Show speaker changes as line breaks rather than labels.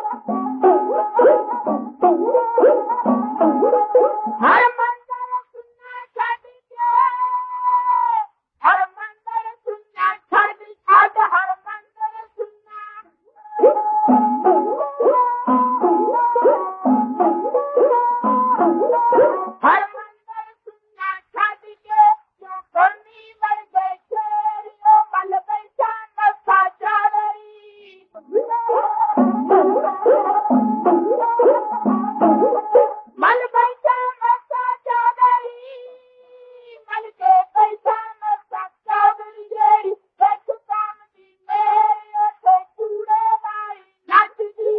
हर मंदिर सुनना छड़ के, हर मंदिर सुनना छड़ छड़, हर मंदिर सुनना। हर मंदिर सुनना छड़ के, जो करनी मर गए शेरियो मल बैठा नशा चावरी। मल बैठा नशा चावरी, मल के बैठा नशा चावरी जेड़ी एक काम दी मेरी ओठे चूड़े वाली नचदी।